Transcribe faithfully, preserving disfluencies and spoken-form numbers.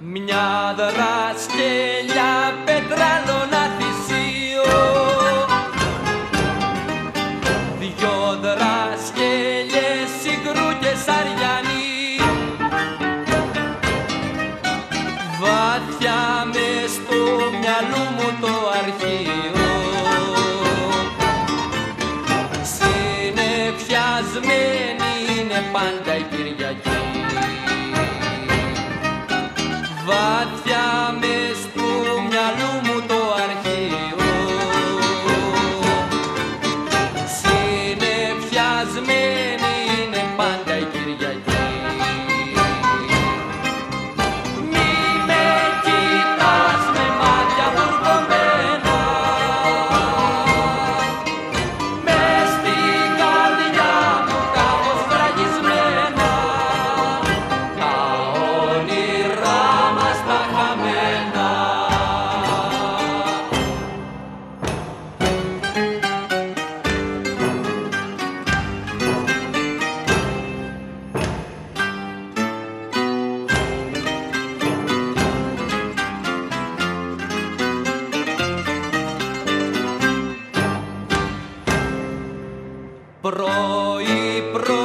Μια δρασκέλια πετράλωνα θυσίο, δυο δρασκέλιες συγκρού και σαριανοί, βαθιά μες στο μυαλό μου το αρχείο, συνεφιασμένη είναι πάντα η Κυριακή. Βαθιά μες του μυαλού μου το αρχείο, συνεφιασμένη είναι πάντα η Κυριακή. Μη με κοιτάς με μάτια βουρκωμένα, μες στην καρδιά μου κάπως φραγισμένα, τα όνειρα τα χαμένα. Πρωί, πρωί